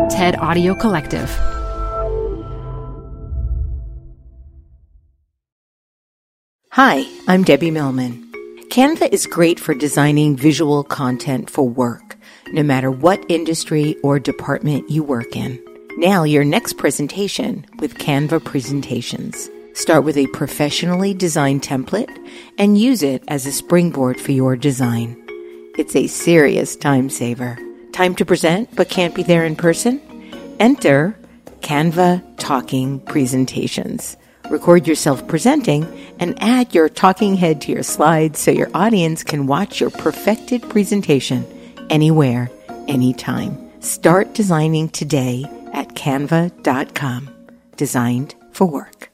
TED Audio Collective. Hi, I'm Debbie Millman. Canva is great for designing visual content for work, no matter what industry or department you work in. Nail your next presentation with Canva Presentations. Start with a professionally designed template and use it as a springboard for your design. It's a serious time saver. Time to present but can't be there in person? Enter Canva Talking Presentations. Record yourself presenting and add your talking head to your slides so your audience can watch your perfected presentation anywhere, anytime. Start designing today at canva.com. Designed for work.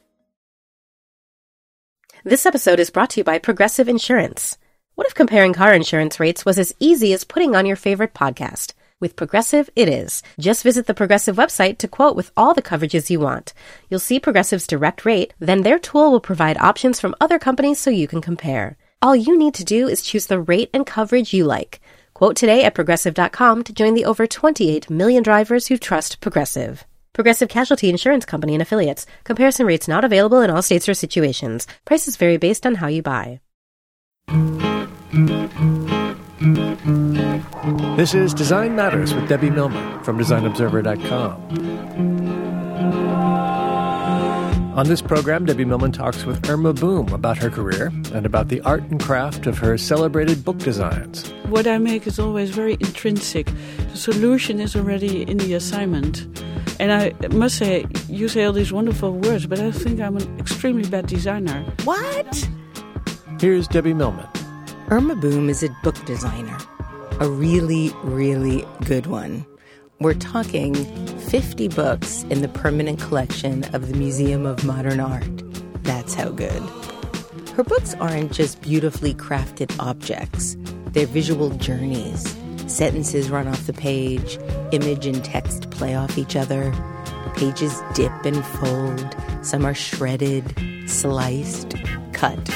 This episode is brought to you by Progressive Insurance. What if comparing car insurance rates was as easy as putting on your favorite podcast? With Progressive, it is. Just visit the Progressive website to quote with all the coverages you want. You'll see Progressive's direct rate, then their tool will provide options from other companies so you can compare. All you need to do is choose the rate and coverage you like. Quote today at Progressive.com to join the over 28 million drivers who trust Progressive. Progressive Casualty Insurance Company and Affiliates. Comparison rates not available in all states or situations. Prices vary based on how you buy. This is Design Matters with Debbie Millman from DesignObserver.com. On this program, Debbie Millman talks with Irma Boom about her career and about the art and craft of her celebrated book designs. What I make is always very intrinsic. The solution is already in the assignment. And I must say, you say all these wonderful words, but I think I'm an extremely bad designer. What? Here's Debbie Millman. Irma Boom is a book designer. A really, really good one. We're talking 50 books in the permanent collection of the Museum of Modern Art. That's how good. Her books aren't just beautifully crafted objects. They're visual journeys. Sentences run off the page. Image and text play off each other. Pages dip and fold. Some are shredded, sliced, cut.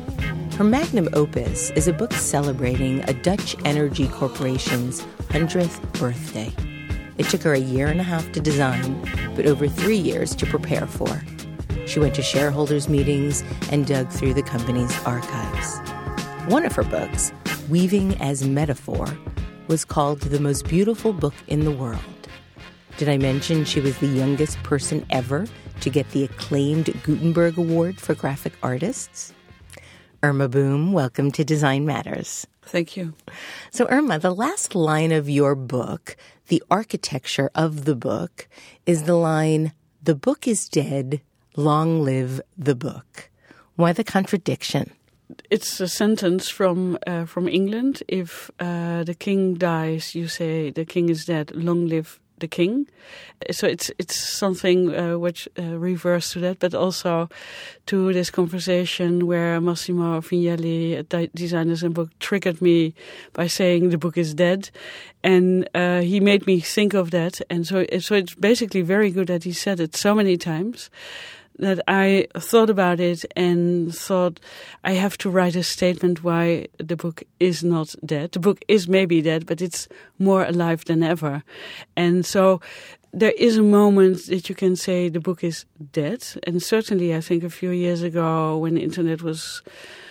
Her magnum opus is a book celebrating a Dutch energy corporation's 100th birthday. It took her a year and a half to design, but over 3 years to prepare for. She went to shareholders' meetings and dug through the company's archives. One of her books, Weaving as Metaphor, was called the most beautiful book in the world. Did I mention she was the youngest person ever to get the acclaimed Gutenberg Award for graphic artists? Irma Boom, welcome to Design Matters. Thank you. So, Irma, the last line of your book, the architecture of the book, is the line, "The book is dead, long live the book." Why the contradiction? It's a sentence from England. If the king dies, you say, "The king is dead, long live the king." So it's something which refers to that, but also to this conversation where Massimo Vignelli, a designer in the book, triggered me by saying the book is dead, and he made me think of that. And so it's basically very good that he said it so many times that I thought about it and thought I have to write a statement why the book is not dead. The book is maybe dead, but it's more alive than ever. And so there is a moment that you can say the book is dead. And certainly I think a few years ago when the internet was,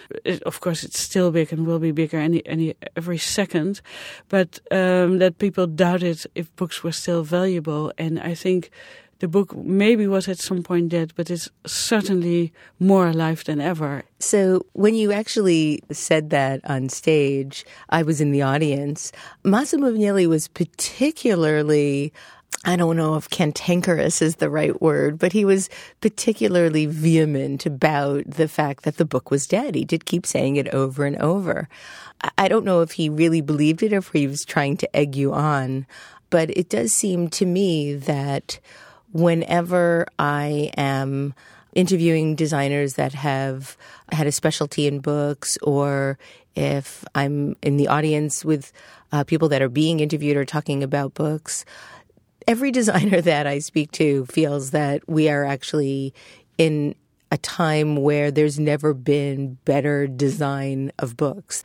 of course it's still big and will be bigger every second, but that people doubted if books were still valuable. And I think the book maybe was at some point dead, but it's certainly more alive than ever. So when you actually said that on stage, I was in the audience. Massimo Vignelli was particularly, I don't know if cantankerous is the right word, but he was particularly vehement about the fact that the book was dead. He did keep saying it over and over. I don't know if he really believed it or if he was trying to egg you on, but it does seem to me that whenever I am interviewing designers that have had a specialty in books, or if I'm in the audience with people that are being interviewed or talking about books, every designer that I speak to feels that we are actually in a time where there's never been better design of books.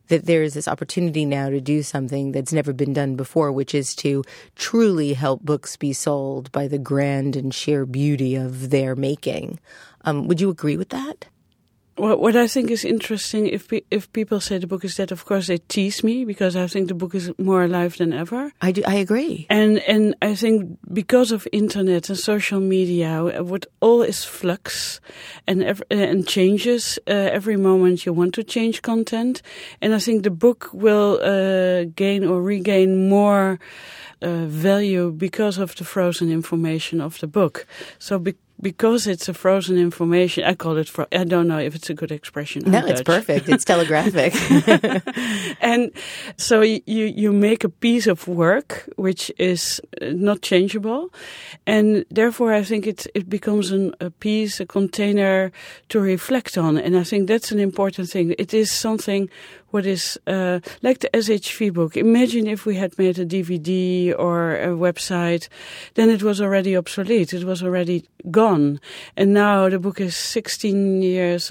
that there is this opportunity now to do something that's never been done before, which is to truly help books be sold by the grand and sheer beauty of their making. Would you agree with that? Well, what I think is interesting, if people say the book is dead, of course they tease me, because I think the book is more alive than ever. I agree. And I think because of internet and social media, what all is flux and changes. Every moment you want to change content. And I think the book will gain or regain more value because of the frozen information of the book. So because it's a frozen information, I call it, I don't know if it's a good expression. No, it's perfect. It's telegraphic. And so you make a piece of work which is not changeable. And therefore I think it becomes a piece, a container to reflect on. And I think that's an important thing. It is something what is like the SHV book. Imagine if we had made a DVD or a website, then it was already obsolete. It was already gone. And now the book is 18 years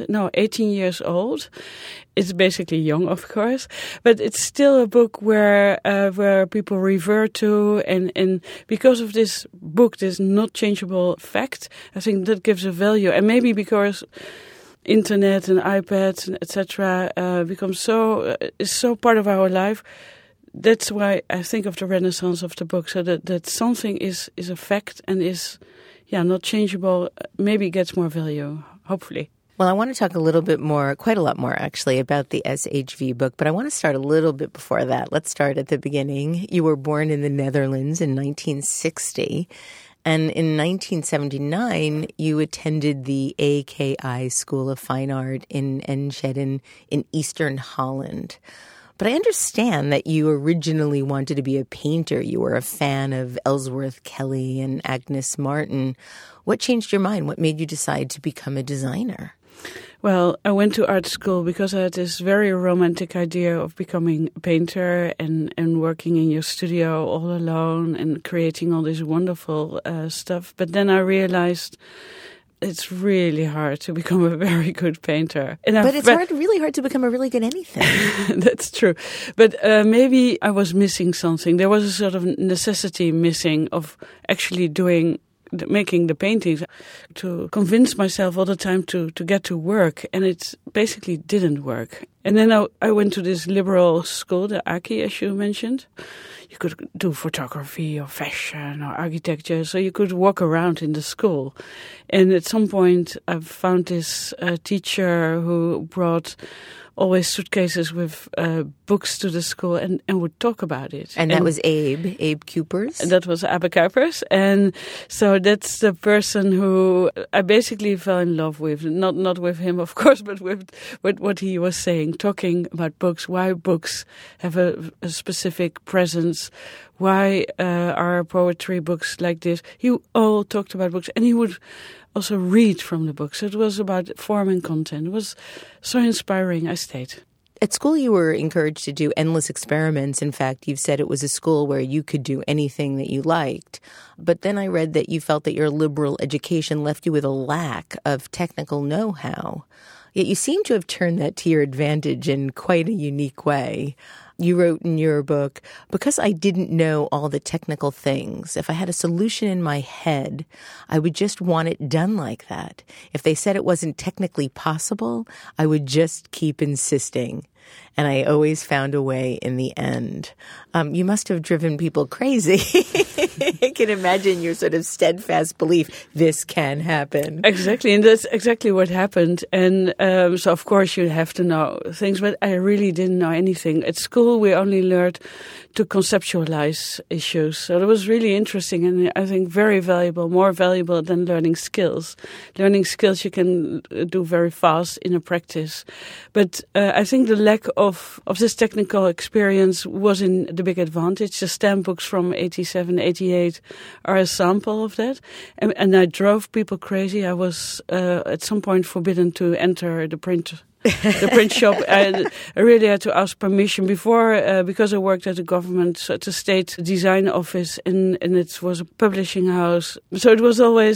old. It's basically young, of course, but it's still a book where people revert to, and because of this book, this not changeable fact, I think that gives a value. And maybe because internet and iPads and etc. Becomes is so part of our life. That's why I think of the renaissance of the book, so that something is a fact and is not changeable, maybe gets more value, hopefully. Well, I want to talk a little bit more, quite a lot more actually, about the SHV book, but I want to start a little bit before that. Let's start at the beginning. You were born in the Netherlands in 1960. And in 1979, you attended the AKI School of Fine Art in Enschede in Eastern Holland. But I understand that you originally wanted to be a painter. You were a fan of Ellsworth Kelly and Agnes Martin. What changed your mind? What made you decide to become a designer? Well, I went to art school because I had this very romantic idea of becoming a painter and working in your studio all alone and creating all this wonderful stuff. But then I realized it's really hard to become a very good painter. But it's really hard to become a really good anything. That's true. But maybe I was missing something. There was a sort of necessity missing of actually making the paintings, to convince myself all the time to get to work, and it basically didn't work. And then I went to this liberal school, the AKI, as you mentioned. You could do photography or fashion or architecture, so you could walk around in the school. And at some point I found this teacher who brought always suitcases with books to the school and would talk about it. And that was Abe Cupers? That was Abe Cupers. And so that's the person who I basically fell in love with. Not with him, of course, but with what he was saying, talking about books, why books have a specific presence, why are poetry books like this. He all talked about books, and he would also read from the books. So it was about form and content. It was so inspiring. I stayed. At school, you were encouraged to do endless experiments. In fact, you've said it was a school where you could do anything that you liked. But then I read that you felt that your liberal education left you with a lack of technical know-how. Yet you seem to have turned that to your advantage in quite a unique way. You wrote in your book, because I didn't know all the technical things, if I had a solution in my head, I would just want it done like that. If they said it wasn't technically possible, I would just keep insisting. And I always found a way in the end. You must have driven people crazy. I can imagine your sort of steadfast belief, this can happen. Exactly, and that's exactly what happened. And so, of course, you have to know things, but I really didn't know anything. At school, we only learned to conceptualize issues. So it was really interesting and I think very valuable, more valuable than learning skills. Learning skills you can do very fast in a practice. But I think the lack of this technical experience was in the big advantage. The stamp books from 87, 88 are a sample of that. And I drove people crazy. I was at some point forbidden to enter the print shop. I really had to ask permission before, because I worked at the government, at the state design office, and it was a publishing house. So it was always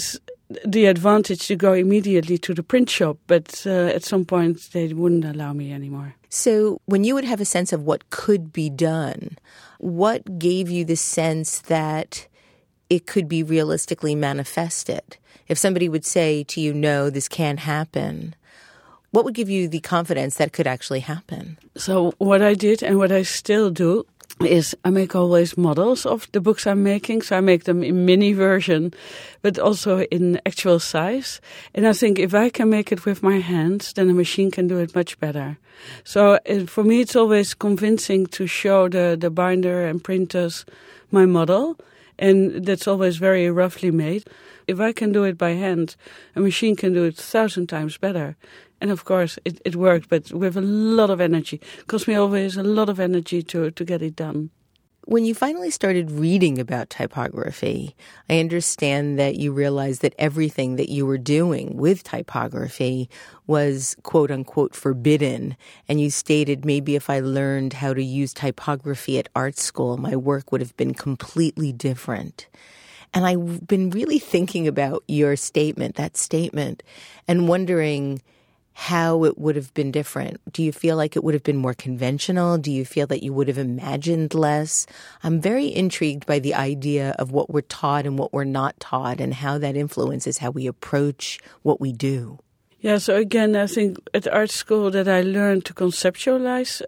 the advantage to go immediately to the print shop, but at some point they wouldn't allow me anymore. So when you would have a sense of what could be done, what gave you the sense that it could be realistically manifested? If somebody would say to you, no, this can't happen, what would give you the confidence that it could actually happen? So what I did and what I still do is I make always models of the books I'm making. So I make them in mini version, but also in actual size. And I think if I can make it with my hands, then a machine can do it much better. So for me, it's always convincing to show the binder and printers my model. And that's always very roughly made. If I can do it by hand, a machine can do it 1,000 times better. And of course, it worked, but with a lot of energy. It cost me always a lot of energy to get it done. When you finally started reading about typography, I understand that you realized that everything that you were doing with typography was quote unquote forbidden. And you stated, maybe if I learned how to use typography at art school, my work would have been completely different. And I've been really thinking about your statement, that statement, and wondering how it would have been different. Do you feel like it would have been more conventional? Do you feel that you would have imagined less? I'm very intrigued by the idea of what we're taught and what we're not taught and how that influences how we approach what we do. Yeah, so again, I think at art school that I learned to conceptualize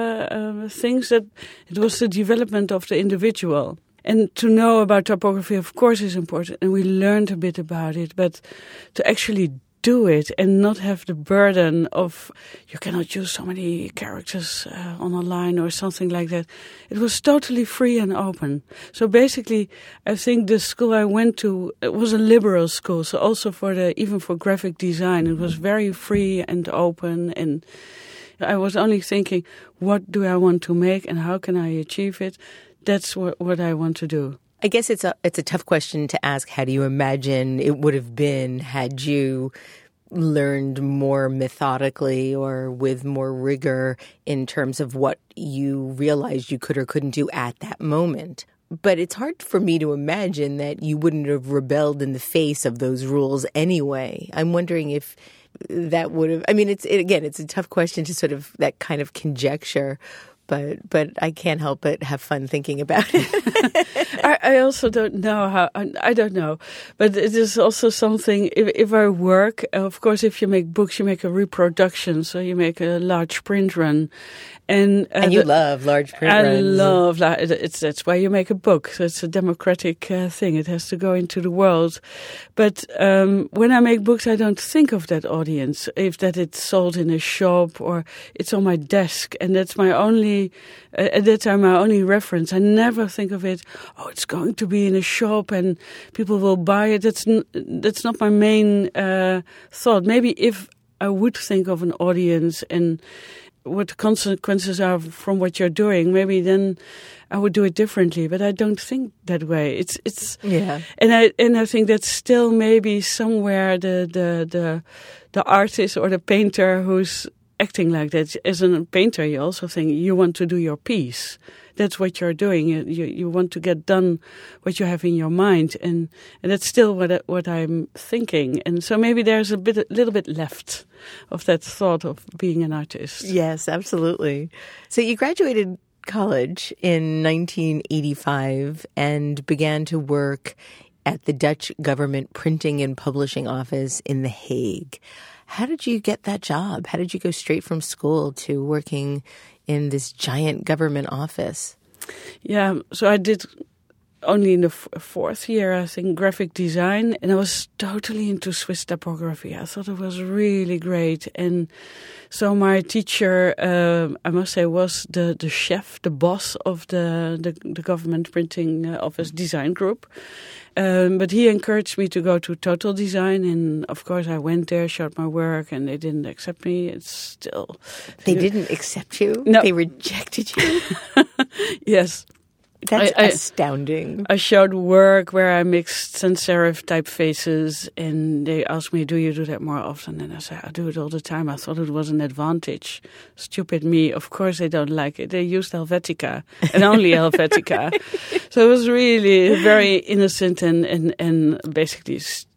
things, that it was the development of the individual. And to know about typography, of course, is important, and we learned a bit about it, but to actually do it and not have the burden of you cannot use so many characters on a line or something like that. It was totally free and open. So basically, I think the school I went to, it was a liberal school. So also even for graphic design, it was very free and open. And I was only thinking, what do I want to make and how can I achieve it? That's what I want to do. I guess it's a tough question to ask. How do you imagine it would have been had you learned more methodically or with more rigor in terms of what you realized you could or couldn't do at that moment? But it's hard for me to imagine that you wouldn't have rebelled in the face of those rules anyway. I'm wondering if that would have, I mean, it's a tough question to sort of that kind of conjecture. But I can't help but have fun thinking about it. I also don't know I don't know. But it is also something, if I work, of course, if you make books, you make a reproduction. So you make a large print run. And you love large print runs. I love that. That's why you make a book. So it's a democratic thing. It has to go into the world. But when I make books, I don't think of that audience. If that it's sold in a shop or it's on my desk. And that's my only, at that time, my only reference. I never think of it, it's going to be in a shop and people will buy it. That's not my main thought. Maybe if I would think of an audience and what the consequences are from what you're doing, maybe then I would do it differently. But I don't think that way. It's yeah. And I think that's still maybe somewhere the artist or the painter who's acting like that. As a painter, you also think you want to do your piece. That's what you're doing. You want to get done what you have in your mind, and that's still what I'm thinking. And so maybe there's a little bit left of that thought of being an artist. Yes, absolutely. So you graduated college in 1985 and began to work at the Dutch government printing and publishing office in The Hague. How did you get that job? How did you go straight from school to working in this giant government office? Yeah, so I did only in the fourth year, I think, graphic design, and I was totally into Swiss typography. I thought it was really great. And so my teacher, I must say, was the chef, the boss of the government printing office design group. But he encouraged me to go to Total Design, and of course I went there, showed my work, and they didn't accept me. It's still... They didn't accept you? No. They rejected you? Yes. That's astounding. I showed work where I mixed sans serif typefaces, and they asked me, do you do that more often? And I said, I do it all the time. I thought it was an advantage. Stupid me. Of course they don't like it. They used Helvetica, and only Helvetica. So it was really very innocent and basically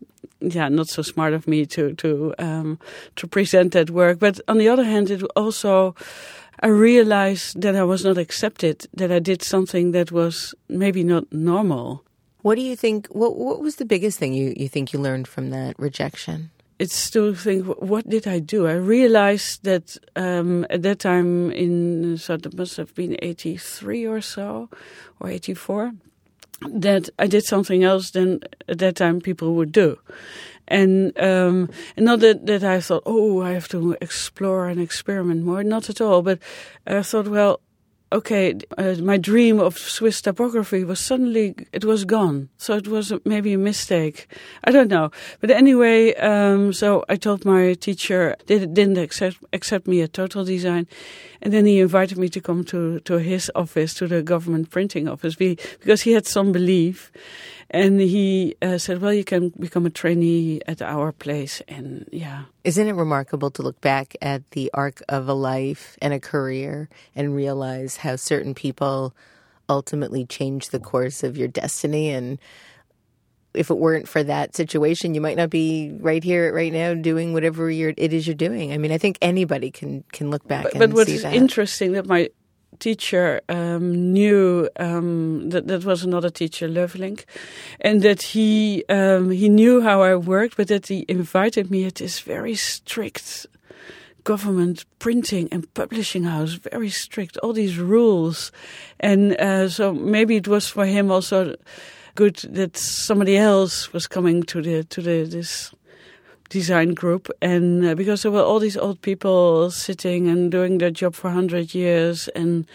not so smart of me to present that work. But on the other hand, it also, I realized that I was not accepted, that I did something that was maybe not normal. What do you think, what was the biggest thing you think you learned from that rejection? It's to think, what did I do? I realized that at that time, so it must have been 83 or so, or 84, that I did something else than at that time people would do. And not that I thought, I have to explore and experiment more. Not at all. But I thought, well, okay, my dream of Swiss typography was it was gone. So it was maybe a mistake. I don't know. But anyway, so I told my teacher, they didn't accept me at Total Design. And then he invited me to come to his office, to the government printing office, because he had some belief. And he said, well, you can become a trainee at our place. And yeah. Isn't it remarkable to look back at the arc of a life and a career and realize how certain people ultimately change the course of your destiny? And if it weren't for that situation, you might not be right here, right now, doing whatever it is you're doing. I mean, I think anybody can look back and see that. But what is interesting, that my teacher knew that was another teacher, Löflink, and that he knew how I worked, but that he invited me at this very strict government printing and publishing house, very strict, all these rules, and so maybe it was for him also good that somebody else was coming to this design group, and because there were all these old people sitting and doing their job for 100 years, and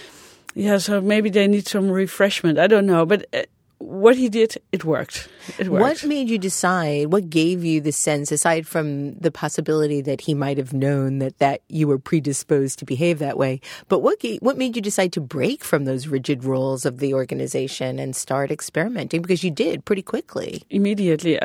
so maybe they need some refreshment. I don't know, but what he did, it worked. What made you decide, what gave you the sense, aside from the possibility that he might have known that you were predisposed to behave that way, but what made you decide to break from those rigid rules of the organization and start experimenting? Because you did pretty quickly. Immediately.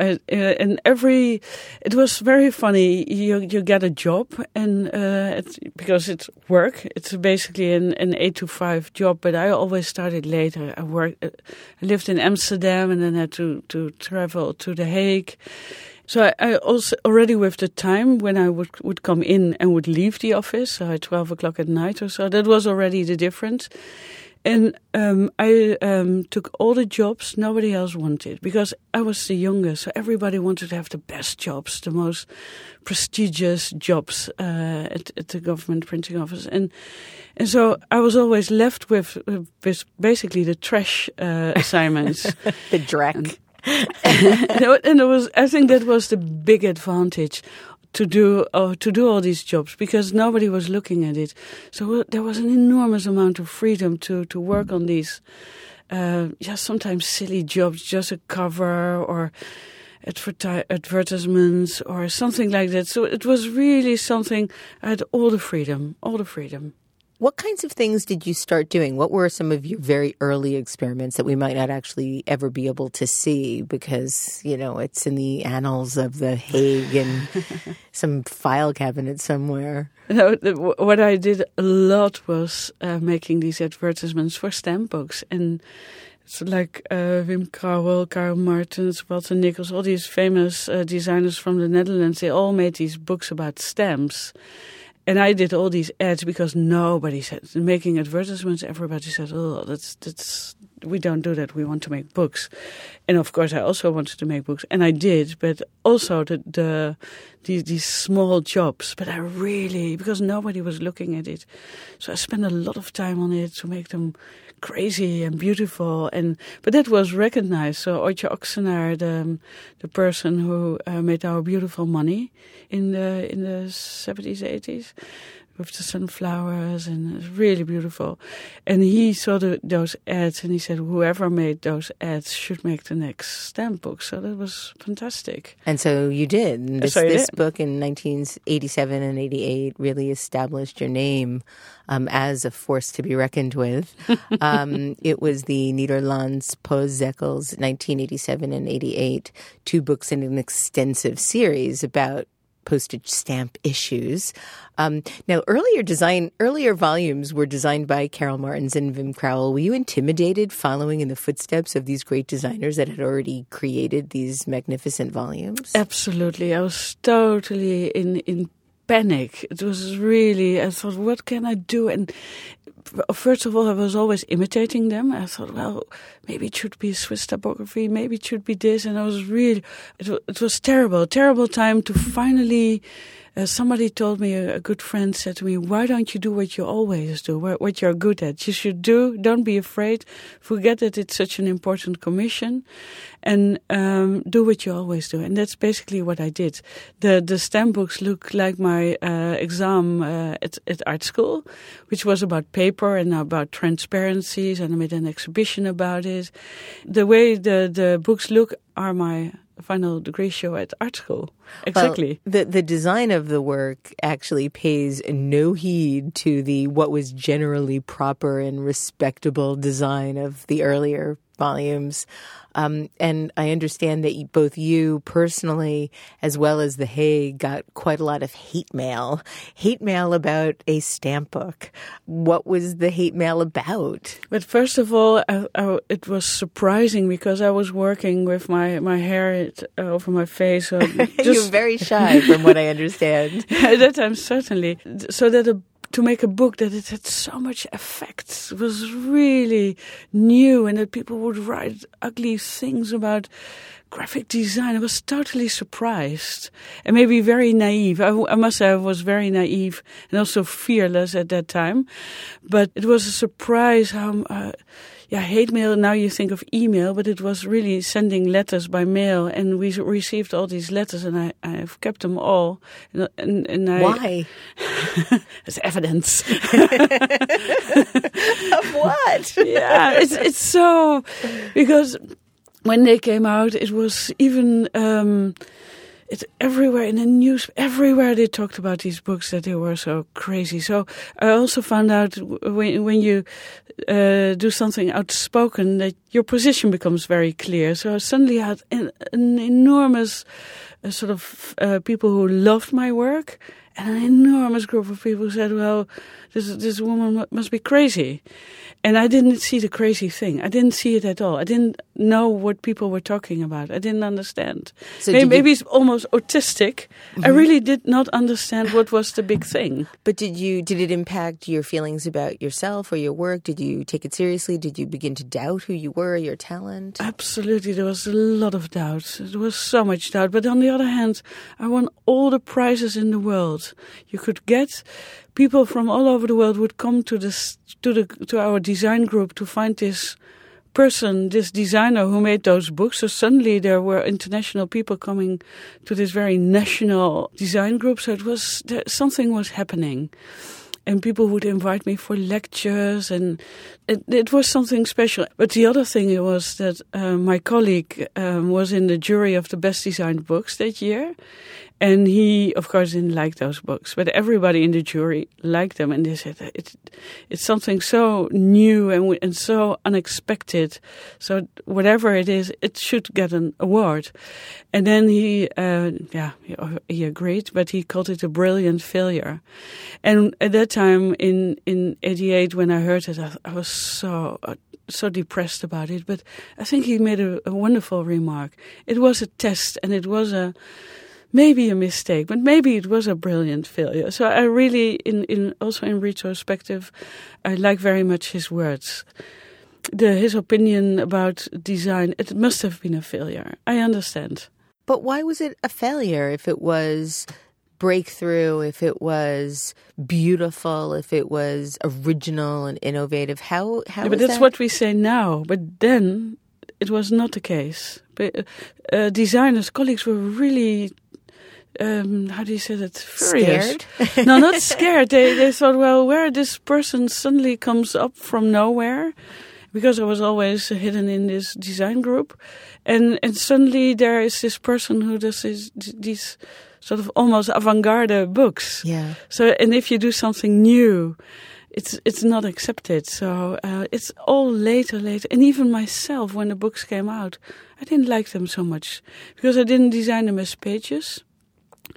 It was very funny. You get a job, and because it's work, it's basically an 8 to 5 job, but I always started later. I lived in Amsterdam and then had to travel to The Hague. So I also already, with the time when I would come in and would leave the office, so at 12 o'clock at night or so, that was already the difference. And I took all the jobs nobody else wanted, because I was the youngest, so everybody wanted to have the best jobs, the most prestigious jobs at the government printing office. And so I was always left with basically the trash assignments. The dreck. And I think that was the big advantage, to do all these jobs, because nobody was looking at it. So there was an enormous amount of freedom to work on these, sometimes silly jobs, just a cover or advertisements or something like that. So it was really something, I had all the freedom. What kinds of things did you start doing? What were some of your very early experiments that we might not actually ever be able to see because, it's in the annals of The Hague and some file cabinet somewhere? No, what I did a lot was making these advertisements for stamp books. And it's like Wim Krauwel, Karl Martens, Walter Nichols, all these famous designers from the Netherlands, they all made these books about stamps. And I did all these ads because nobody said, making advertisements, everybody said, oh, that's we don't do that, we want to make books. And of course I also wanted to make books, and I did, but also these small jobs, but I really, because nobody was looking at it. So I spent a lot of time on it to make them crazy and beautiful, but that was recognized. So Otje Oxenaar, the person who made Our Beautiful Money in the 70s, 80s, with the sunflowers, and it's really beautiful. And he saw those ads, and he said, whoever made those ads should make the next stamp book. So that was fantastic. And so you did. And this book in 1987 and 88 really established your name as a force to be reckoned with. It was the Nederlands Postzegels, 1987 and 88, 2 books in an extensive series about postage stamp issues. Now, earlier volumes were designed by Carol Martins and Wim Crowell. Were you intimidated following in the footsteps of these great designers that had already created these magnificent volumes? Absolutely. I was totally in panic. It was really, I thought, what can I do? And first of all, I was always imitating them. I thought, well, maybe it should be a Swiss typography, maybe it should be this. And I was really, it was terrible time to finally, somebody told me, a good friend said to me, why don't you do what you always do, what you're good at? You should don't be afraid, forget that it's such an important commission, and do what you always do. And that's basically what I did. The stamp books look like my exam at art school, which was about paper and about transparencies, and I made an exhibition about it. The way the books look are my final degree show at art school. Exactly. Well, the design of the work actually pays no heed to what was generally proper and respectable design of the earlier volumes. And I understand that both you personally, as well as the Hague, got quite a lot of hate mail about a stamp book. What was the hate mail about? But first of all, it was surprising because I was working with my hair over my face. So You're very shy from what I understand. At that time, certainly. So that to make a book that it had so much effect was really new, and that people would write ugly things about graphic design. I was totally surprised and maybe very naive. I must say I was very naive and also fearless at that time. But it was a surprise how... hate mail, now you think of email, but it was really sending letters by mail, and we received all these letters, and I've kept them all. And Why? As evidence. Of what? Yeah, it's so... Because when they came out, it was even... it's everywhere in the news. Everywhere they talked about these books, that they were so crazy. So I also found out when you do something outspoken that your position becomes very clear. So I suddenly had an enormous sort of people who loved my work, and an enormous group of people who said, well, this woman must be crazy. And I didn't see the crazy thing. I didn't see it at all. I didn't know what people were talking about. I didn't understand. So maybe it's almost autistic. Mm-hmm. I really did not understand what was the big thing. But did it impact your feelings about yourself or your work? Did you take it seriously? Did you begin to doubt who you were, your talent? Absolutely. There was a lot of doubt. There was so much doubt. But on the other hand, I won all the prizes in the world you could get. People from all over the world would come to our design group to find this person, this designer who made those books. So suddenly there were international people coming to this very national design group. So something was happening. And people would invite me for lectures, and it was something special. But the other thing was that my colleague was in the jury of the best designed books that year. And he, of course, didn't like those books. But everybody in the jury liked them. And they said, it's something so new and so unexpected. So whatever it is, it should get an award. And then he agreed, but he called it a brilliant failure. And at that time, in 88, when I heard it, I was so depressed about it. But I think he made a wonderful remark. It was a test, and it was maybe a mistake, but maybe it was a brilliant failure. So I really, also in retrospective, I like very much his words. His opinion about design, it must have been a failure. I understand. But why was it a failure if it was breakthrough, if it was beautiful, if it was original and innovative? How but that's what we say now. But then it was not the case. But designers, colleagues were really... how do you say that? Furious. Scared? No, not scared. They thought, well, where this person suddenly comes up from nowhere, because I was always hidden in this design group, and suddenly there is this person who does these sort of almost avant-garde books. Yeah. So, and if you do something new, it's not accepted. So it's all later. And even myself, when the books came out, I didn't like them so much because I didn't design them as pages.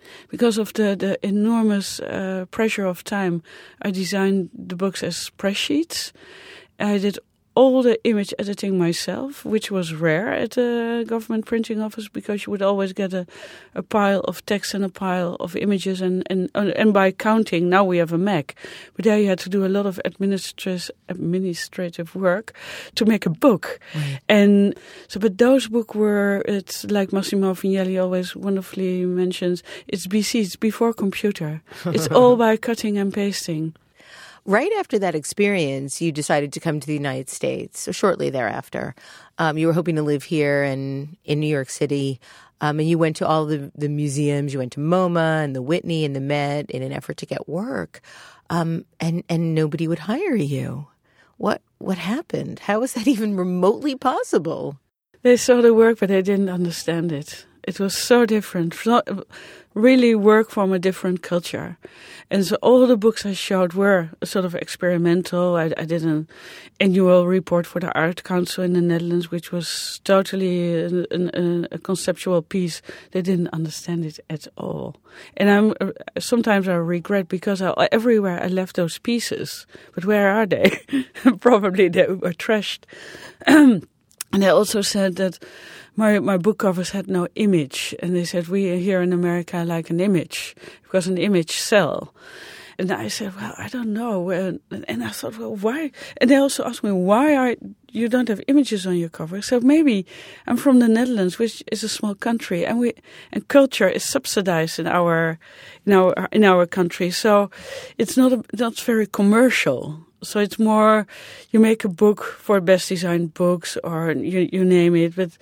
because of the enormous pressure of time, I designed the books as spreadsheets. I did all the image editing myself, which was rare at the government printing office because you would always get a pile of text and a pile of images and by counting, now we have a Mac, but there you had to do a lot of administrative work to make a book. Right. And so, but those books were, it's like Massimo Vignelli always wonderfully mentions, it's BC, it's before computer. It's all by cutting and pasting. Right after that experience, you decided to come to the United States, so shortly thereafter. You were hoping to live here in New York City, and you went to all the museums. You went to MoMA and the Whitney and the Met in an effort to get work, and nobody would hire you. What happened? How was that even remotely possible? They saw the work, but they didn't understand it. It was so different, really work from a different culture. And so all the books I showed were sort of experimental. I did an annual report for the Art Council in the Netherlands, which was totally a conceptual piece. They didn't understand it at all. And sometimes I regret because everywhere I left those pieces. But where are they? Probably they were trashed. And they also said that my book covers had no image. And they said, we here in America like an image, because an image sells. And I said, well, I don't know. And I thought, well, why? And they also asked me, why you don't have images on your cover? So maybe I'm from the Netherlands, which is a small country, and culture is subsidized in our country. So it's not very commercial. So it's more, you make a book for best designed books, or you name it, but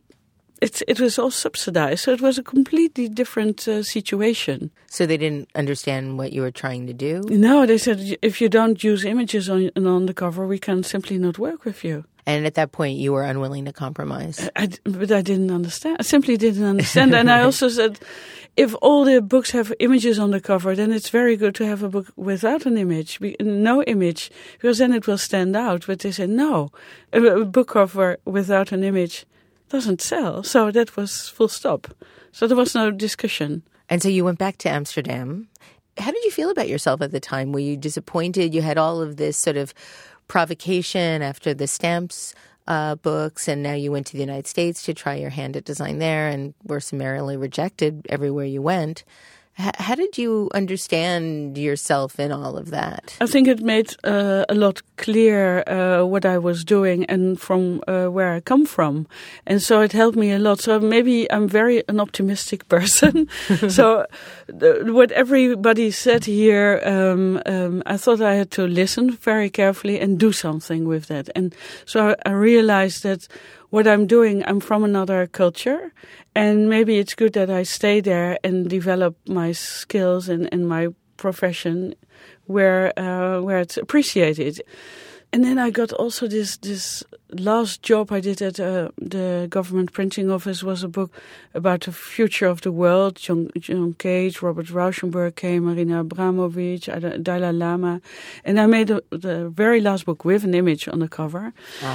it was all subsidized. So it was a completely different situation. So they didn't understand what you were trying to do? No, they said, if you don't use images on the cover, we can simply not work with you. And at that point, you were unwilling to compromise. But I didn't understand. I simply didn't understand. And I also said, if all the books have images on the cover, then it's very good to have a book without an image, no image, because then it will stand out. But they said, no, a book cover without an image doesn't sell. So that was full stop. So there was no discussion. And so you went back to Amsterdam. How did you feel about yourself at the time? Were you disappointed? You had all of this sort of provocation after the Stamps books, and now you went to the United States to try your hand at design there and were summarily rejected everywhere you went. How did you understand yourself in all of that? I think it made a lot clear what I was doing and from where I come from. And so it helped me a lot. So maybe I'm an optimistic person. So what everybody said here, I thought I had to listen very carefully and do something with that. And so I realized that what I'm doing, I'm from another culture, and maybe it's good that I stay there and develop my skills and my profession where it's appreciated. And then I got also this last job I did at the government printing office was a book about the future of the world. John Cage, Robert Rauschenberg came, Marina Abramovic, Dalai Lama. And I made the very last book with an image on the cover,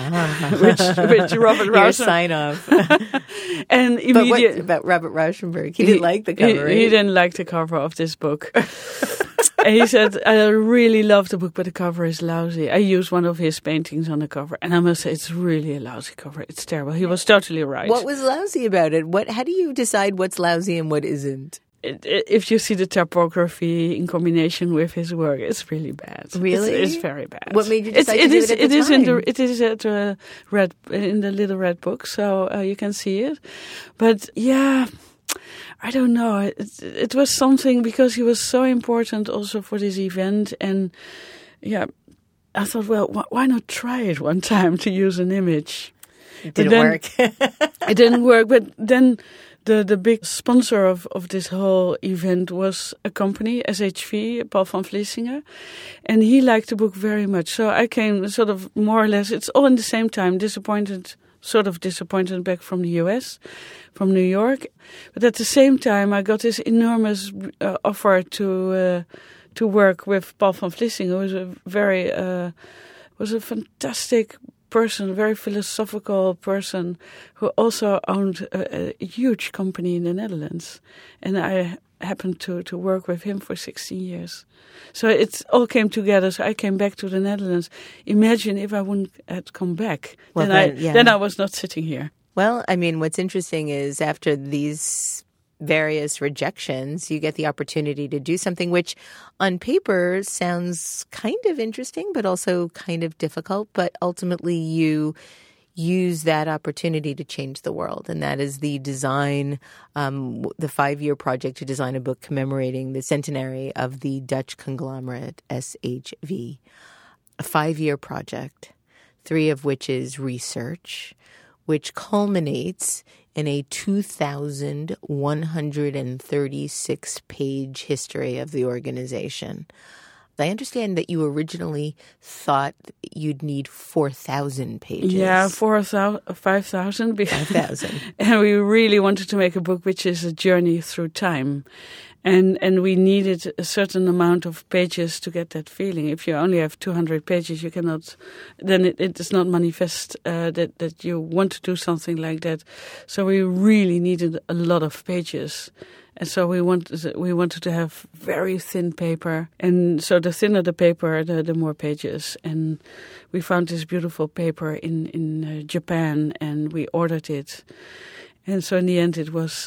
which Robert Rauschenberg. Your sign off. And but what about Robert Rauschenberg? He didn't like the cover, right? He didn't like the cover of this book. And he said, I really love the book, but the cover is lousy. I used one of his paintings on the cover, and I must say, it's really a lousy cover. It's terrible. He was totally right. What was lousy about it? How do you decide what's lousy and what isn't? If you see the typography in combination with his work, it's really bad. Really? It's very bad. What made you decide to do it at the time? It is in the little red book, so you can see it. But yeah, I don't know. It was something because he was so important also for this event. And yeah, I thought, well, why not try it one time to use an image? It didn't work. It didn't work. But then the big sponsor of this whole event was a company, SHV, Paul van Vlissingen. And he liked the book very much. So I came sort of more or less, it's all in the same time, disappointed back from the US, from New York. But at the same time, I got this enormous offer to work with Paul van Vlissingen, who was a fantastic person, a very philosophical person, who also owned a huge company in the Netherlands. And I happened to work with him for 16 years. So it all came together. So I came back to the Netherlands. Imagine if I wouldn't have come back. Well, then I was not sitting here. Well, I mean, what's interesting is after these various rejections, you get the opportunity to do something which on paper sounds kind of interesting, but also kind of difficult. But ultimately, you use that opportunity to change the world. And that is the design, the 5-year project to design a book commemorating the centenary of the Dutch conglomerate SHV. A 5-year project, 3 of which is research, which culminates in a 2,136-page history of the organization. I understand that you originally thought you'd need 4,000 pages. Yeah, 5,000. 5,000. And we really wanted to make a book which is a journey through time. And we needed a certain amount of pages to get that feeling. If you only have 200 pages, you cannot, then it does not manifest that you want to do something like that. So we really needed a lot of pages. And so we wanted to have very thin paper. And so the thinner the paper, the more pages. And we found this beautiful paper in Japan, and we ordered it. And so in the end, it was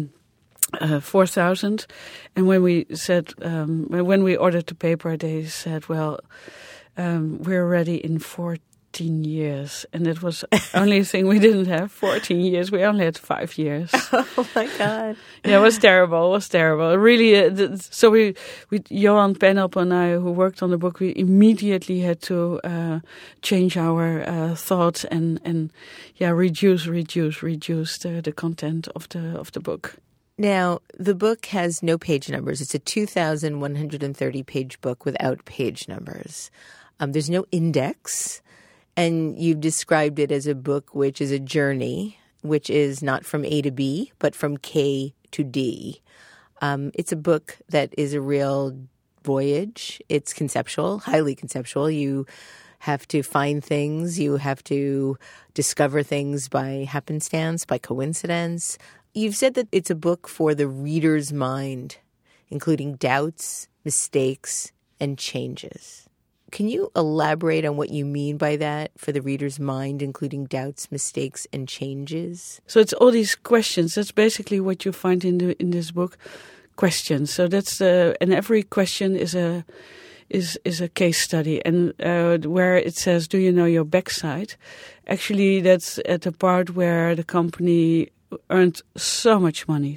4,000. And when we said, when we ordered the paper, they said, well, we're ready in 14 years. And it was the only thing we didn't have, 14 years. We only had 5 years. Oh, my God. Yeah, it was terrible. Really, so we Johan Penop and I, who worked on the book, we immediately had to change our thoughts and reduce the content of the book. Now, the book has no page numbers. It's a 2,130-page book without page numbers. There's no index, and you've described it as a book which is a journey, which is not from A to B, but from K to D. It's a book that is a real voyage. It's conceptual, highly conceptual. You have to find things. You have to discover things by happenstance, by coincidence. You've said that it's a book for the reader's mind, including doubts, mistakes, and changes. Can you elaborate on what you mean by that, for the reader's mind, including doubts, mistakes, and changes? So it's all these questions. That's basically what you find in this book, questions. So that's and every question is a case study, and where it says, "Do you know your backside?" Actually, that's at the part where the company earned so much money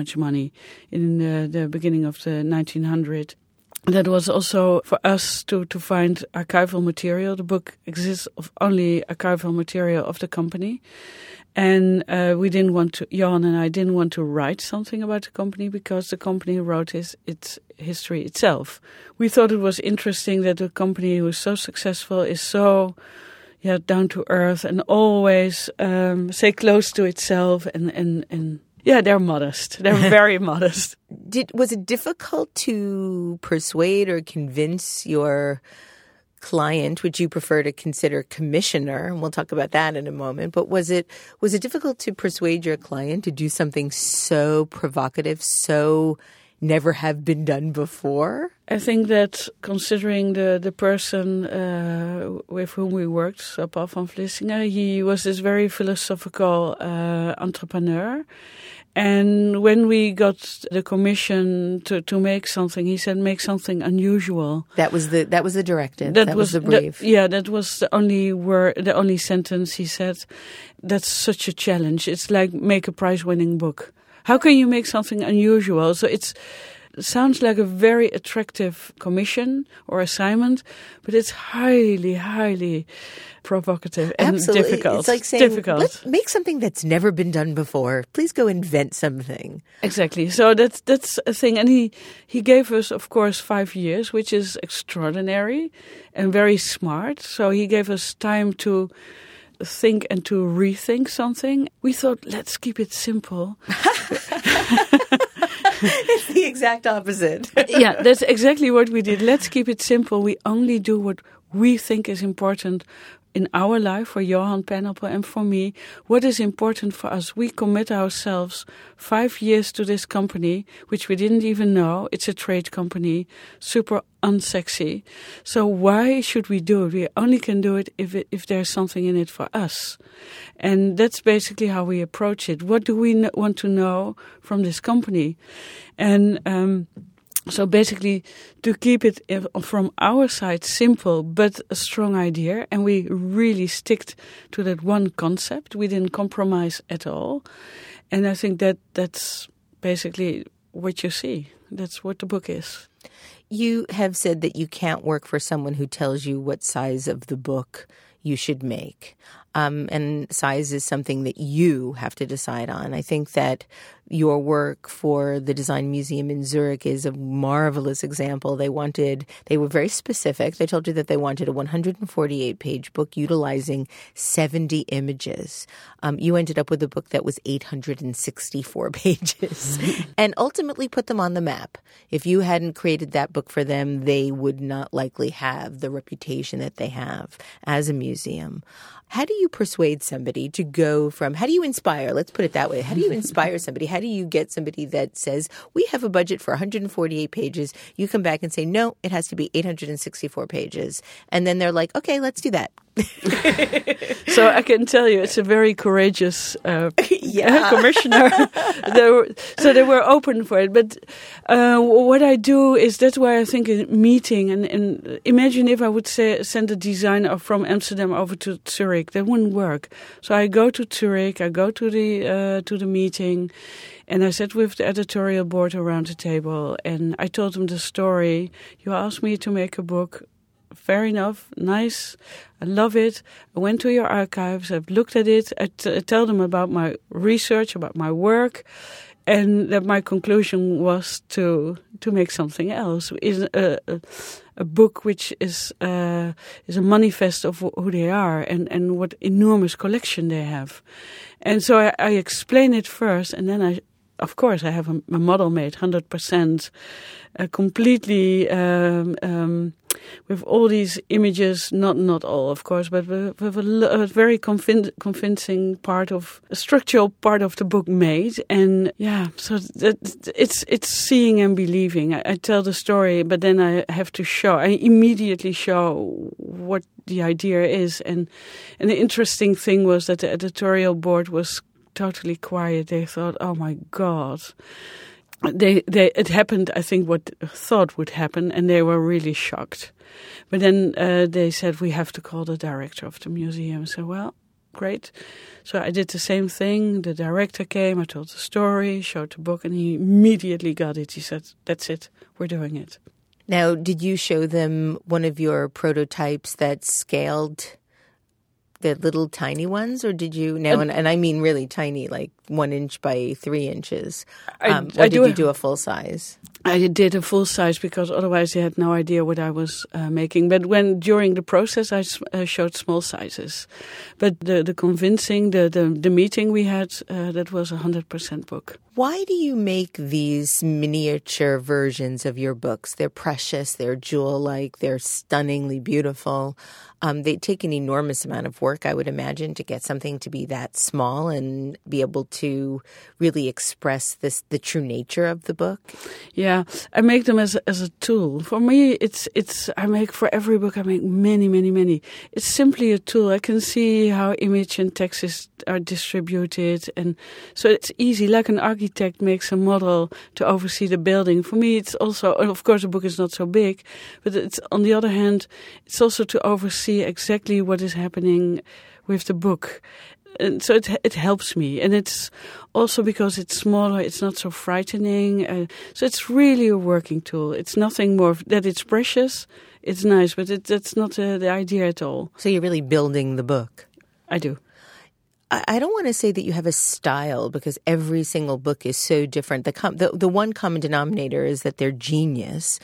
in the beginning of the 1900s. That was also for us to find archival material. The book exists of only archival material of the company. And Johan and I didn't want to write something about the company because the company wrote its history itself. We thought it was interesting that a company who is so successful is so down to earth and always stay close to itself and they're modest. They're very modest. Was it difficult to persuade or convince your client, which you prefer to consider commissioner, and we'll talk about that in a moment, but was it difficult to persuade your client to do something so provocative, so never have been done before? I think that considering the person with whom we worked, so Paul van Vlissingen, he was this very philosophical entrepreneur. And when we got the commission to make something, he said, make something unusual. That was the directive. That was the brief. That was the only word, the only sentence he said. That's such a challenge. It's like make a prize-winning book. How can you make something unusual? So it sounds like a very attractive commission or assignment, but it's highly, highly provocative and difficult. It's like saying, let's make something that's never been done before. Please go invent something. Exactly. So that's a thing. And he gave us, of course, 5 years, which is extraordinary and very smart. So he gave us time to think and to rethink something. We thought, let's keep it simple. It's the exact opposite. Yeah, that's exactly what we did. Let's keep it simple. We only do what we think is important in our life, for Johan Penelope and for me, what is important for us. We commit ourselves 5 years to this company, which we didn't even know. It's a trade company, super unsexy. So why should we do it? We only can do it if there's something in it for us. And that's basically how we approach it. What do we want to know from this company? And so basically, to keep it from our side simple, but a strong idea, and we really stick to that one concept. We didn't compromise at all. And I think that's basically what you see. That's what the book is. You have said that you can't work for someone who tells you what size of the book you should make. And size is something that you have to decide on. I think that your work for the Design Museum in Zurich is a marvelous example. They were very specific. They told you that they wanted a 148-page book utilizing 70 images. You ended up with a book that was 864 pages and ultimately put them on the map. If you hadn't created that book for them, they would not likely have the reputation that they have as a museum. How do you persuade somebody to go from, how do you inspire? Let's put it that way. How do you inspire somebody? How do you get somebody that says, we have a budget for 148 pages. You come back and say, no, it has to be 864 pages. And then they're like, okay, let's do that. So I can tell you, it's a very courageous commissioner. They were open for it. But what I do is, that's why I think a meeting, and imagine if I would send a designer from Amsterdam over to Zurich, that wouldn't work. So I go to Zurich, I go to the meeting, and I sat with the editorial board around the table, and I told them the story. You asked me to make a book. Fair enough, nice, I love it. I went to your archives, I've looked at it, I tell them about my research, about my work, and that my conclusion was to make something else. Is a book which is a manifest of who they are and what enormous collection they have. And so I explain it first, and then of course, I have a model made 100%, completely with all these images. Not all, of course, but with a very convincing structural part of the book made. And yeah, so it's seeing and believing. I tell the story, but then I have to show. I immediately show what the idea is. And the interesting thing was that the editorial board was totally quiet. They thought, oh my God. It happened, I think, what thought would happen, and they were really shocked. But then they said, we have to call the director of the museum. So, well, great. So I did the same thing. The director came, I told the story, showed the book, and he immediately got it. He said, that's it, we're doing it. Now, did you show them one of your prototypes that scaled the little tiny ones, or did you and I mean really tiny, like 1 inch by 3 inches? Or did you do a full size? I did a full size because otherwise they had no idea what I was making. But during the process I showed small sizes. But the convincing, the meeting we had, that was a 100% book. Why do you make these miniature versions of your books? They're precious, they're jewel-like, they're stunningly beautiful. They take an enormous amount of work, I would imagine, to get something to be that small and be able to really express the true nature of the book. Yeah, I make them as a tool. For me, it's I make for every book. I make many. It's simply a tool. I can see how image and text are distributed, and so it's easy. Like an architect makes a model to oversee the building. For me, it's also, of course, the book is not so big, but it's, on the other hand, it's also to oversee exactly what is happening with the book. And so it helps me. And it's also because it's smaller, it's not so frightening. So it's really a working tool. It's nothing more that it's precious. It's nice, but that's not the idea at all. So you're really building the book. I do. I don't want to say that you have a style, because every single book is so different. The one common denominator is that they're genius.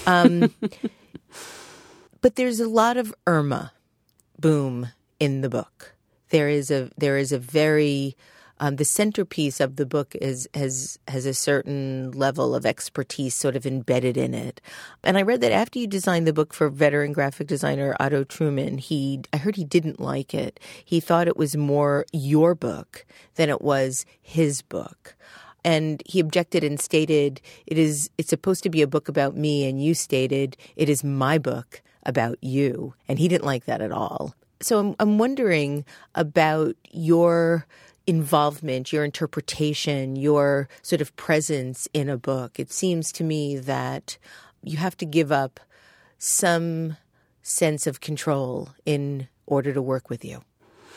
But there's a lot of Irma Boom in the book. There is a very the centerpiece of the book has a certain level of expertise sort of embedded in it. And I read that after you designed the book for veteran graphic designer Otto Truman, I heard he didn't like it. He thought it was more your book than it was his book. And he objected and stated, it's supposed to be a book about me, and you stated, it is my book about you. And he didn't like that at all. So I'm wondering about your involvement, your interpretation, your sort of presence in a book. It seems to me that you have to give up some sense of control in order to work with you.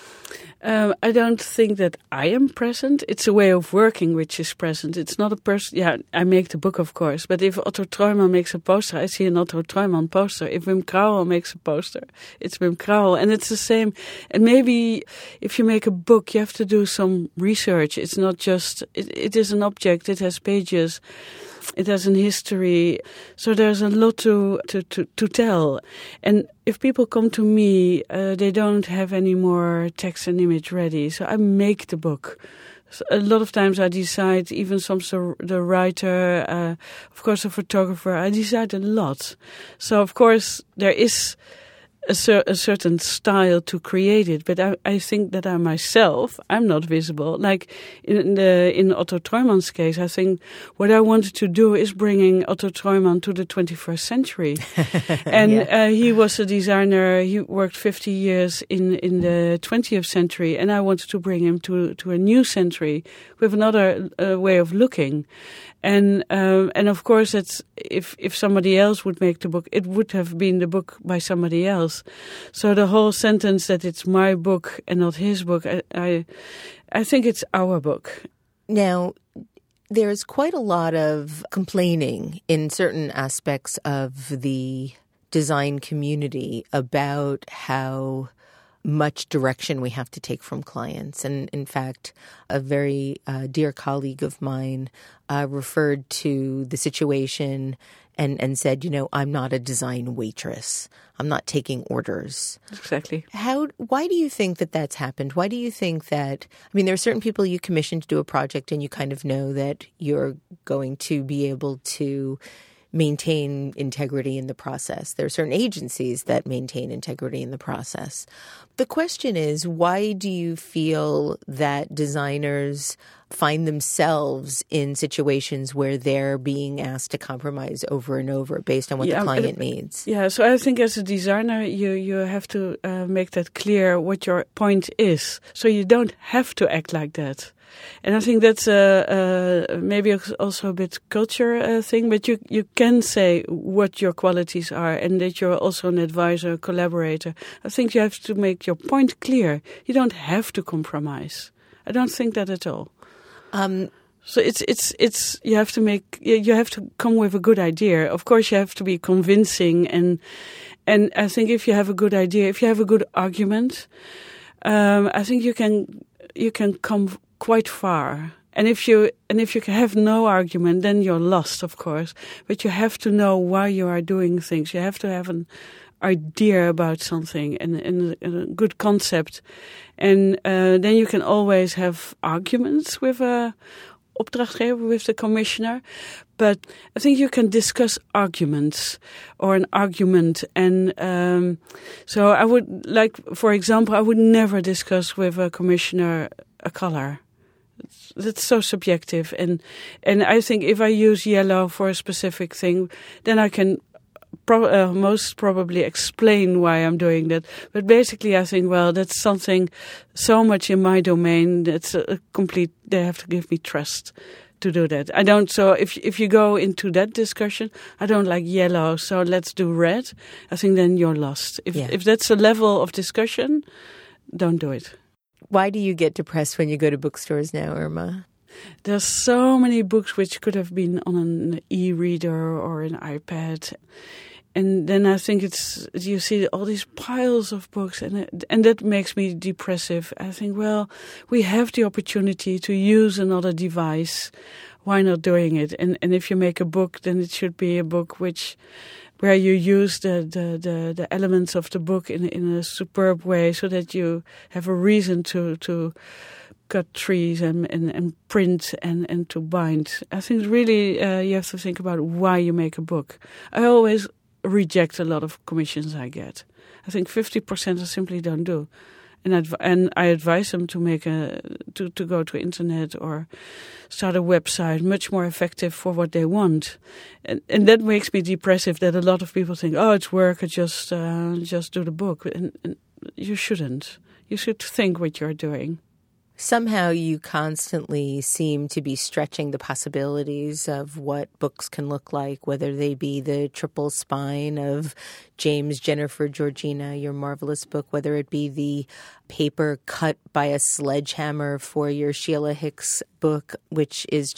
I don't think that I am present. It's a way of working which is present. It's not a person. Yeah, I make the book, of course. But if Otto Treumann makes a poster, I see an Otto Treumann poster. If Wim Krauwel makes a poster, it's Wim Krauwel. And it's the same. And maybe if you make a book, you have to do some research. It's not just, it is an object. It has pages. It has an history, so there's a lot to tell. And if people come to me, they don't have any more text and image ready, so I make the book. So a lot of times I decide, even sometimes the writer, of course the photographer, I decide a lot. So of course there is a certain style to create it, but I think that I'm not visible. Like in Otto Treumann's case, I think what I wanted to do is bringing Otto Treumann to the 21st century. And he was a designer. He worked 50 years in the 20th century, and I wanted to bring him to a new century with another way of looking. And of course, it's if somebody else would make the book, it would have been the book by somebody else. So the whole sentence that it's my book and not his book, I think it's our book. Now, there's quite a lot of complaining in certain aspects of the design community about how much direction we have to take from clients. And in fact, a very dear colleague of mine referred to the situation and said, I'm not a design waitress. I'm not taking orders. Exactly. Why do you think that that's happened? Why do you think that, there are certain people you commission to do a project and you kind of know that you're going to be able to maintain integrity in the process. There are certain agencies that maintain integrity in the process. The question is, why do you feel that designers find themselves in situations where they're being asked to compromise over and over based on what the client needs? Yeah, so I think as a designer, you have to make that clear what your point is. So you don't have to act like that. And I think that's maybe also a bit culture thing, but you can say what your qualities are and that you're also an advisor, a collaborator. I think you have to make your point clear. You don't have to compromise. I don't think that at all. So it's you have to come with a good idea. Of course, you have to be convincing, and I think if you have a good idea, if you have a good argument, I think you can come quite far. And if you have no argument, then you're lost, of course. But you have to know why you are doing things. You have to have an idea about something and a good concept. And then you can always have arguments with a opdrachtgever, with the commissioner. But I think you can discuss arguments or an argument. And so I would, for example, I would never discuss with a commissioner a color. That's so subjective. And I think if I use yellow for a specific thing, then I can most probably explain why I'm doing that. But basically I think, well, that's something so much in my domain that's they have to give me trust to do that. I don't, so if you go into that discussion, I don't like yellow, so let's do red, I think then you're lost. If that's a level of discussion, don't do it. Why do you get depressed when you go to bookstores now, Irma? There's so many books which could have been on an e-reader or an iPad. And then I think you see all these piles of books and that makes me depressive. I think, well, we have the opportunity to use another device. Why not doing it? And if you make a book, then it should be a book where you use the elements of the book in a superb way so that you have a reason to cut trees and print and to bind. I think really you have to think about why you make a book. I always reject a lot of commissions I get. I think 50% I simply don't do. And I advise them to make to go to internet or start a website, much more effective for what they want, and that makes me depressive. That a lot of people think, oh, it's work, I just do the book, and you shouldn't. You should think what you're doing. Somehow you constantly seem to be stretching the possibilities of what books can look like, whether they be the triple spine of James, Jennifer, Georgina, your marvelous book, whether it be the paper cut by a sledgehammer for your Sheila Hicks book, which is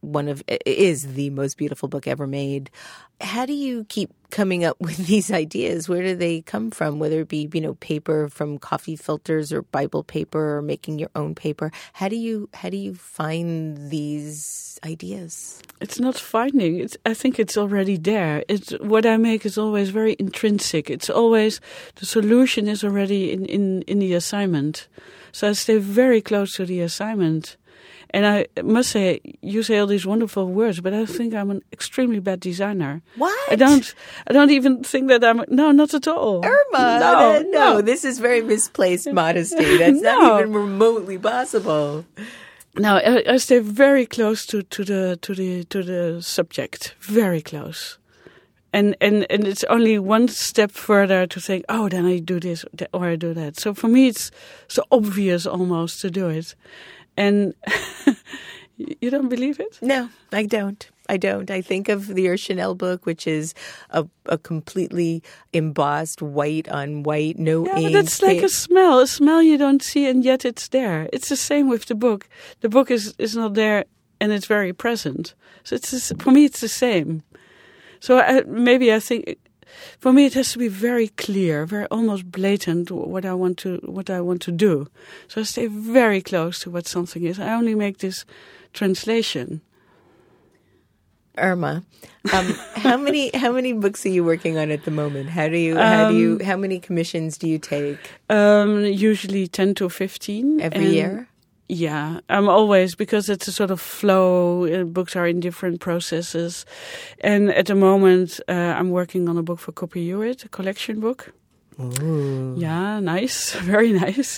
is the most beautiful book ever made. How do you keep coming up with these ideas? Where do they come from? Whether it be, paper from coffee filters or Bible paper or making your own paper. How do you find these ideas? It's not finding. I think it's already there. What I make is always very intrinsic. It's always the solution is already in the assignment. So I stay very close to the assignment. And I must say, you say all these wonderful words, but I think I'm an extremely bad designer. What? I don't even think that no, not at all. Irma, no, this is very misplaced modesty. That's not even remotely possible. No, I stay very close to the subject, very close. And it's only one step further to think, oh, then I do this or I do that. So for me, it's so obvious almost to do it. And you don't believe it? No, I don't. I think of the Ur Chanel book, which is a completely embossed white on white, no ink. But that's like a smell you don't see, and yet it's there. It's the same with the book. The book is not there, and it's very present. So for me, it's the same. So I think. For me, it has to be very clear, very almost blatant what I want to do. So I stay very close to what something is. I only make this translation. Irma, how many books are you working on at the moment? How many commissions do you take? Usually 10 to 15 every year. Yeah, I'm always, because it's a sort of flow, books are in different processes. And at the moment, I'm working on a book for Copy Hewitt, a collection book. Ooh. Yeah, nice, very nice.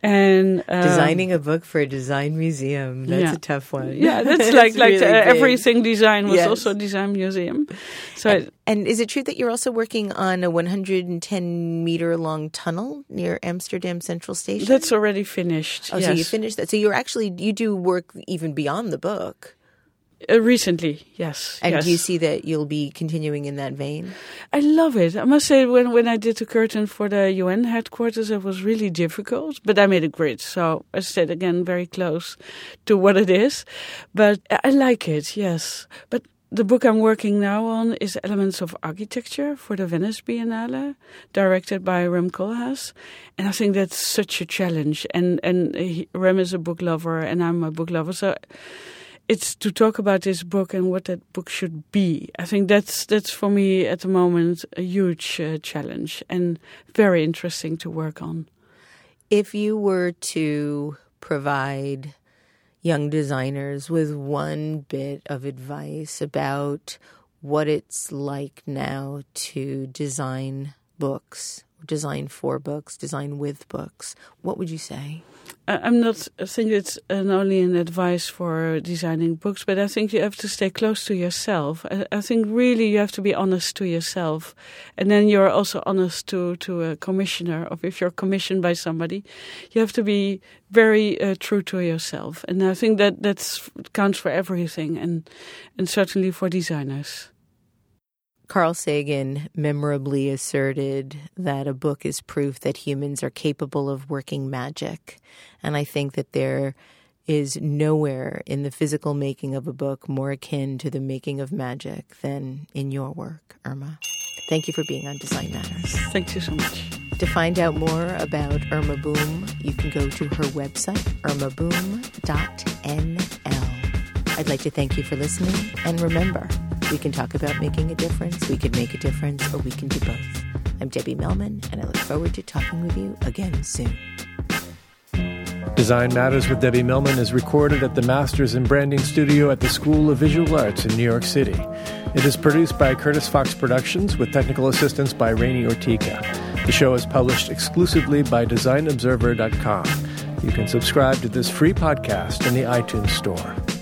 And designing a book for a design museum, that's a tough one. Yeah, that's like really everything design was also a design museum. So and is it true that you're also working on a 110-meter long tunnel near Amsterdam Central Station? That's already finished. Oh, yes. So you finished that. So you do work even beyond the book. Recently, yes. And do you see that you'll be continuing in that vein? I love it. I must say, when I did the curtain for the UN headquarters, it was really difficult, but I made a grid. So I stayed again very close to what it is. But I like it, yes. But the book I'm working now on is Elements of Architecture for the Venice Biennale, directed by Rem Koolhaas. And I think that's such a challenge. And Rem is a book lover, and I'm a book lover. So it's to talk about this book and what that book should be. I think that's for me at the moment a huge challenge and very interesting to work on. If you were to provide young designers with one bit of advice about what it's like now to design books, design for books, design with books, what would you say? I think it's only an advice for designing books, but I think you have to stay close to yourself. I think really you have to be honest to yourself. And then you're also honest to a commissioner, or if you're commissioned by somebody, you have to be very true to yourself. And I think that counts for everything, and certainly for designers. Carl Sagan memorably asserted that a book is proof that humans are capable of working magic. And I think that there is nowhere in the physical making of a book more akin to the making of magic than in your work, Irma. Thank you for being on Design Matters. Thank you so much. To find out more about Irma Boom, you can go to her website, irmaboom.nl. I'd like to thank you for listening, and remember, we can talk about making a difference, we can make a difference, or we can do both. I'm Debbie Millman, and I look forward to talking with you again soon. Design Matters with Debbie Millman is recorded at the Masters in Branding Studio at the School of Visual Arts in New York City. It is produced by Curtis Fox Productions with technical assistance by Rainey Ortica. The show is published exclusively by DesignObserver.com. You can subscribe to this free podcast in the iTunes Store.